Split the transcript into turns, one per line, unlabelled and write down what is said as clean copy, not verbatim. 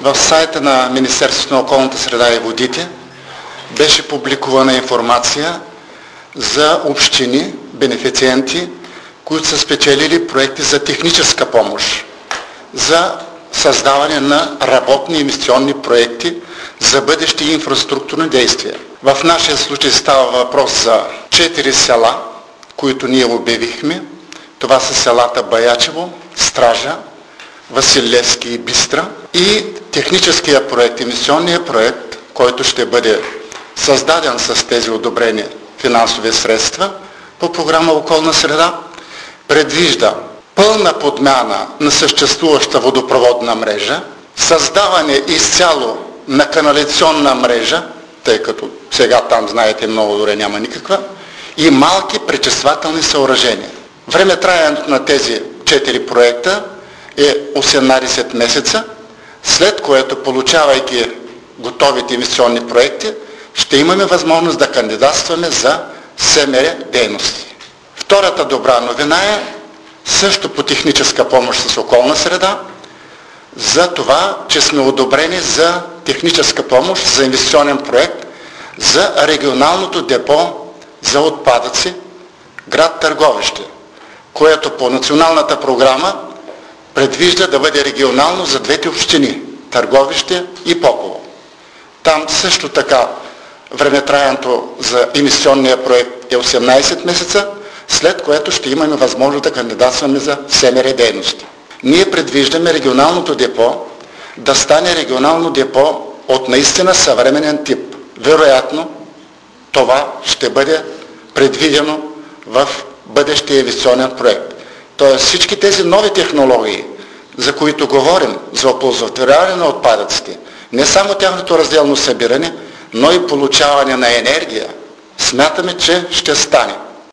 В сайта на Министерството на околната среда и водите беше публикувана информация за общини, бенефициенти, които са спечелили проекти за техническа помощ, за създаване на работни инвестиционни проекти за бъдещи инфраструктурни действия. В нашия случай става въпрос за 4 села, които ние обявихме. Това са селата Баячево, Стража, Васил Левски и Бистра. И техническия проект, инвестиционния проект, който ще бъде създаден с тези одобрени финансови средства по програма Околна среда, предвижда пълна подмяна на съществуваща водопроводна мрежа, създаване изцяло на канализационна мрежа, тъй като сега там, знаете, много добре няма никаква, и малки пречиствателни съоръжения. Времетраенето на тези 4 проекта е 18 месеца, след което, получавайки готовите инвестиционни проекти, ще имаме възможност да кандидатстваме за СМР дейности. Втората добра новина е също по техническа помощ с околна среда, за това, че сме одобрени за техническа помощ, за инвестиционен проект, за регионалното депо за отпадъци град Търговище, което по националната програма предвижда да бъде регионално за двете общини – Търговище и Попово. Там също така времетраенето за инвестиционния проект е 18 месеца, след което ще имаме възможност да кандидатстваме за СМР дейности. Ние предвиждаме регионалното депо да стане регионално депо от наистина съвременен тип. Вероятно, това ще бъде предвидено в бъдещия инвестиционен проект. Тоест всички тези нови технологии, за които говорим, за оползотворяване на отпадъците, не само тяхното разделно събиране, но и получаване на енергия, смятаме, че ще стане.